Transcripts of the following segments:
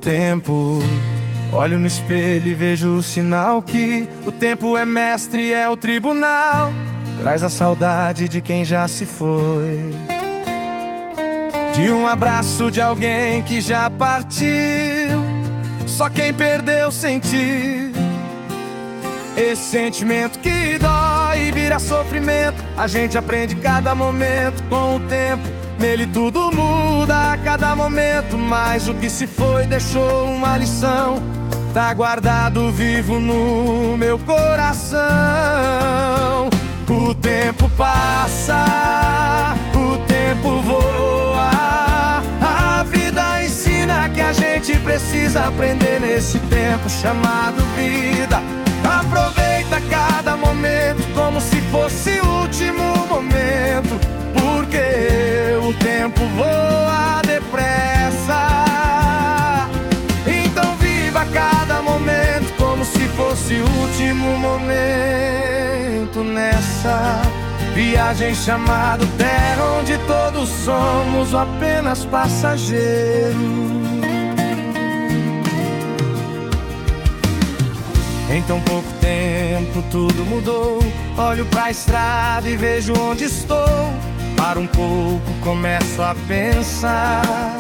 tempo. Olho no espelho e vejo o sinal que o tempo é mestre, é o tribunal. Traz a saudade de quem já se foi, de um abraço de alguém que já partiu. Só quem perdeu sentiu esse sentimento que dói e vira sofrimento. A gente aprende cada momento com o tempo. Nele tudo muda a cada momento, mas o que se foi deixou uma lição. Tá guardado vivo no meu coração. O tempo passa, o tempo voa. A vida ensina que a gente precisa aprender nesse tempo chamado vida. Aproveita cada momento como se fosse o último momento, porque o tempo voa depressa. Então viva cada momento como se fosse o último momento nessa viagem chamada Terra, onde todos somos apenas passageiros. Em tão pouco tempo tudo mudou. Olho pra estrada e vejo onde estou. Paro um pouco, começo a pensar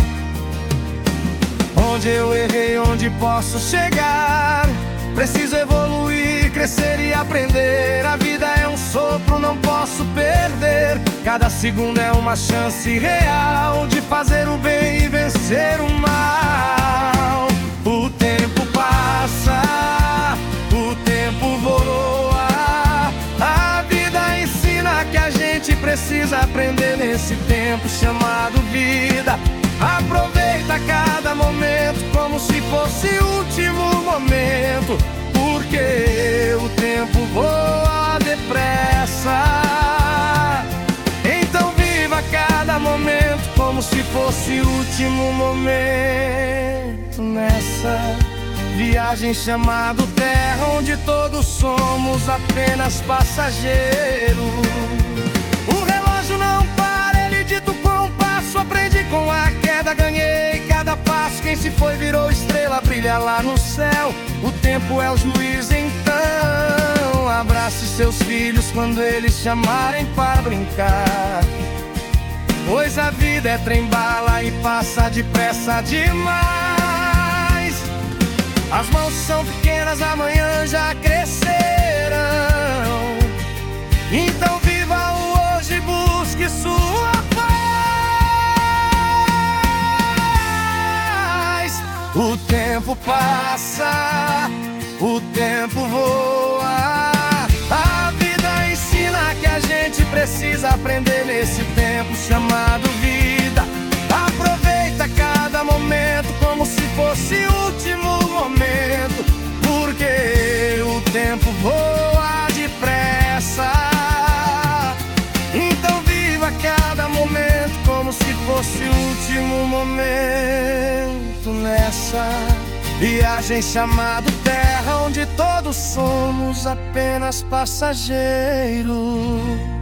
onde eu errei, onde posso chegar. Preciso evoluir, crescer e aprender. A vida é um sopro, não posso perder. Cada segundo é uma chance real de fazer o bem e vencer o mal. O tempo passa, o tempo voa. A vida ensina que a gente precisa aprender nesse tempo chamado vida. Aproveita cada momento como se fosse o último momento, porque o tempo voa depressa. Então viva cada momento como se fosse o último momento nessa viagem chamada Terra, onde todos somos apenas passageiros. O relógio não para, ele dita o compasso. Aprendi com a queda, ganhei cada passo. Quem se foi virou estrela, brilha lá no céu. O tempo é o juiz, então abrace seus filhos quando eles chamarem para brincar, pois a vida é trem-bala e passa depressa demais. As mãos são pequenas, amanhã já crescerão. Então viva o hoje, busque sua paz. O tempo passa, o tempo voa. A vida ensina que a gente precisa aprender nesse tempo chamado vida. Aproveita cada momento como se fosse o último momento, porque o tempo voa depressa. Então viva cada momento como se fosse o último momento nessa viagem chamada Terra, onde todos somos apenas passageiros.